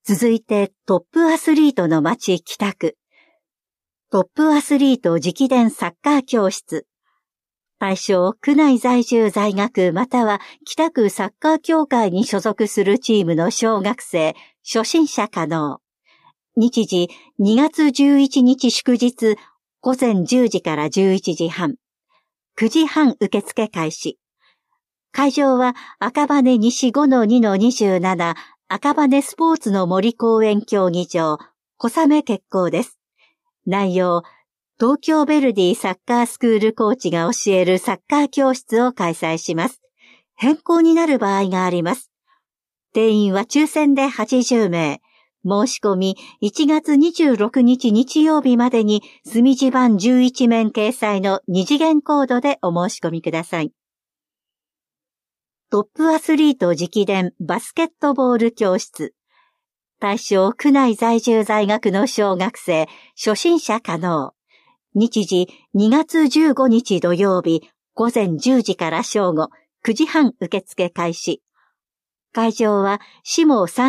続いてトップアスリートの街北区。トップアスリート直伝サッカー教室。対象、区内在住在学または北区サッカー協会に所属するチームの小学生、初心者可能。日時、2月11日祝日、午前10時から11時半。9時半受付開始。会場は赤羽西 5-2-27 赤羽スポーツの森公園競技場、小雨決行です。内容、東京ヴェルディサッカースクールコーチが教えるサッカー教室を開催します。変更になる場合があります。定員は抽選で80名。申し込み1月26日日曜日までに墨字版11面掲載の2次元コードでお申し込みください。トップアスリート直伝バスケットボール教室。対象区内在住在学の小学生、初心者可能。日時2月15日土曜日、午前10時から正午、9時半受付開始。会場は下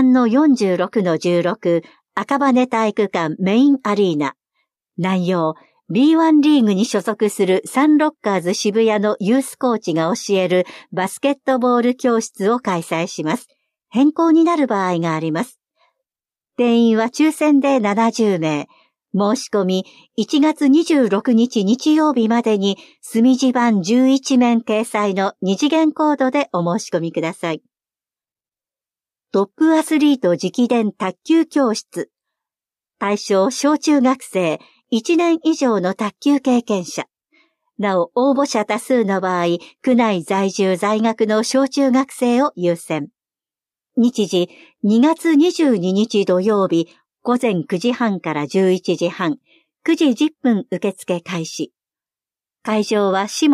3-46-16 赤羽体育館メインアリーナ。内容、B1 リーグに所属するサンロッカーズ渋谷のユースコーチが教えるバスケットボール教室を開催します。変更になる場合があります。定員は抽選で70名。申し込み1月26日日曜日までに墨字版11面掲載の2次元コードでお申し込みください。トップアスリート直伝卓球教室。対象小中学生1年以上の卓球経験者。なお応募者多数の場合、区内在住在学の小中学生を優先。日時2月22日土曜日午前9時半から11時半、9時10分受付開始。会場は下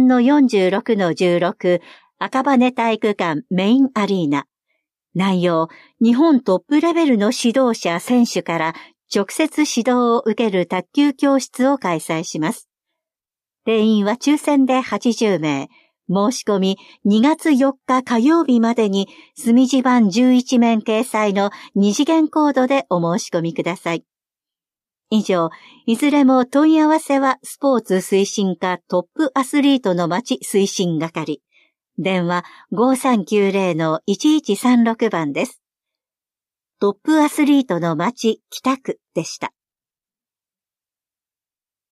3-46-16 赤羽体育館メインアリーナ。内容、日本トップレベルの指導者選手から直接指導を受ける卓球教室を開催します。定員は抽選で80名。申し込み2月4日火曜日までに墨字版11面掲載の2次元コードでお申し込みください。以上、いずれも問い合わせはスポーツ推進課トップアスリートの街推進係。電話 5390-1136 番です。トップアスリートの街北区でした。